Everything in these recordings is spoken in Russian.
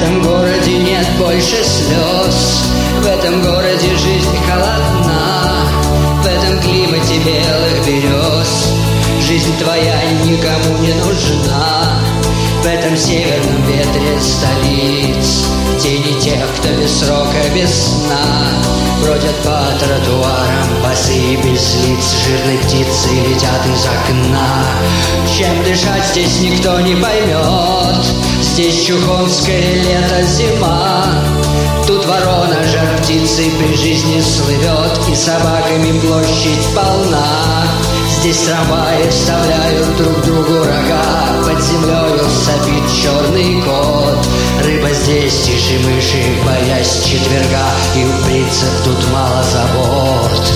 этом городе нет больше слез, в этом городе жизнь холодна, в этом климате белых берез жизнь твоя никому не нужна. В этом северном ветре столиц тени тех, кто без срока, без сна бродят по тротуарам, босые без лиц, жирной птицы летят из окна. Чем дышать здесь никто не поймет, здесь чухонское лето, зима. Тут ворона жар птицей при жизни слывет, и собаками площадь полна. Здесь трамваи вставляют друг другу рога, под землею сопит черный кот. Рыба здесь тише мыши, боясь четверга, и у принцев тут мало забот.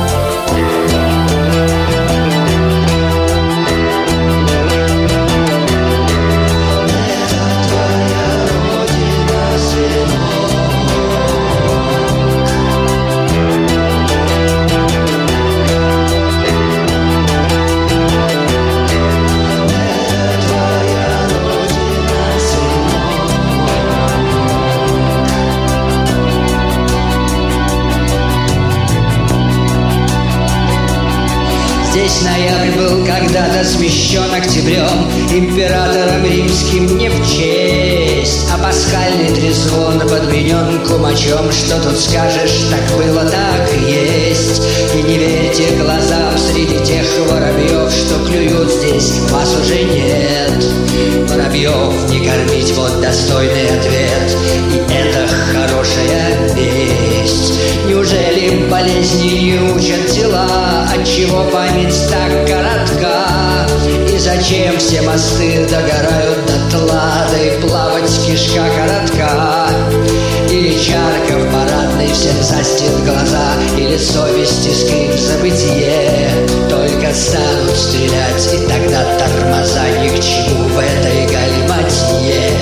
Здесь ноябрь был когда-то смещен октябрем, императором римским не в честь, а пасхальный трезвон подменен кумачом. Что тут скажешь, так было, так и есть. И не верьте глазам среди тех воробьев, что клюют здесь, вас уже нет. Воробьев не кормить, вот достойный ответ, и это хорошая весть. Неужели болезни не учат тела, отчего память так коротка? И зачем все мосты догорают дотла, да и плавать кишка коротка? Или чарка в парадной всем застит глаза, или совесть искрит в забытие. Только станут стрелять, и тогда тормоза ни к чему в этой галиматье.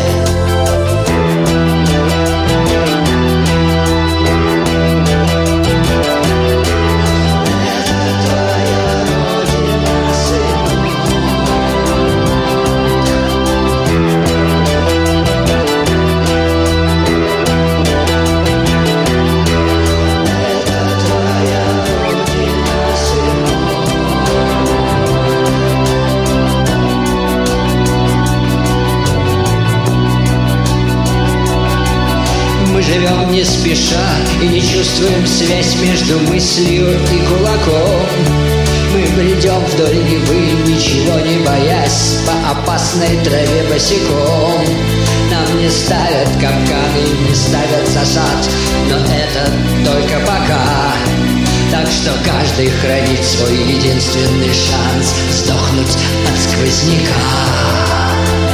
Мы живем не спеша и не чувствуем связь между мыслью и кулаком. Мы бредем вдоль Невы, ничего не боясь, по опасной траве босиком. Нам не ставят капканы, не ставят засад, но это только пока. Так что каждый хранит свой единственный шанс сдохнуть от сквозняка.